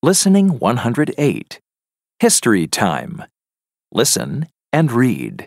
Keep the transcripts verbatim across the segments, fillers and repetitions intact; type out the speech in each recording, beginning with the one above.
Listening one hundred eight. History Time. Listen and read.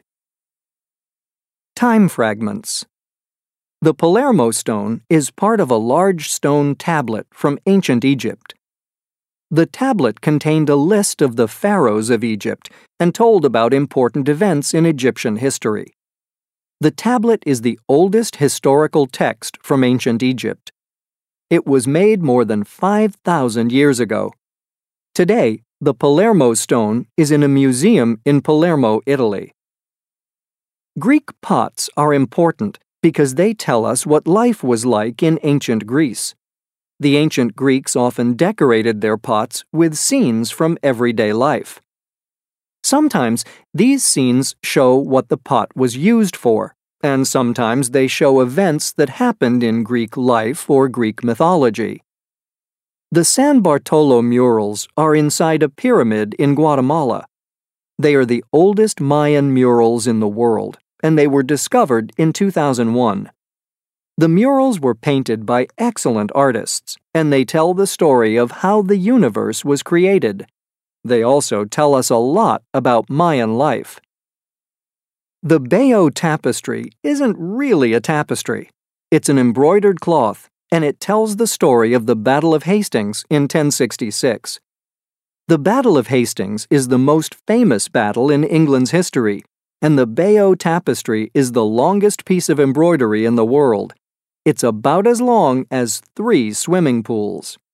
Time fragments. The Palermo stone is part of a large stone tablet from ancient Egypt. The tablet contained a list of the pharaohs of Egypt and told about important events in Egyptian history. The tablet is the oldest historical text from ancient Egypt. It was made more than five thousand years ago. Today, the Palermo stone is in a museum in Palermo, Italy. Greek pots are important because they tell us what life was like in ancient Greece. The ancient Greeks often decorated their pots with scenes from everyday life. Sometimes these scenes show what the pot was used for, and sometimes they show events that happened in Greek life or Greek mythology. The San Bartolo murals are inside a pyramid in Guatemala. They are the oldest Mayan murals in the world, and they were discovered in two thousand one. The murals were painted by excellent artists, and they tell the story of how the universe was created. They also tell us a lot about Mayan life. The Bayeux tapestry isn't really a tapestry. It's an embroidered cloth, and it tells the story of the Battle of Hastings in ten sixty-six. The Battle of Hastings is the most famous battle in England's history, and the Bayeux tapestry is the longest piece of embroidery in the world. It's about as long as three swimming pools.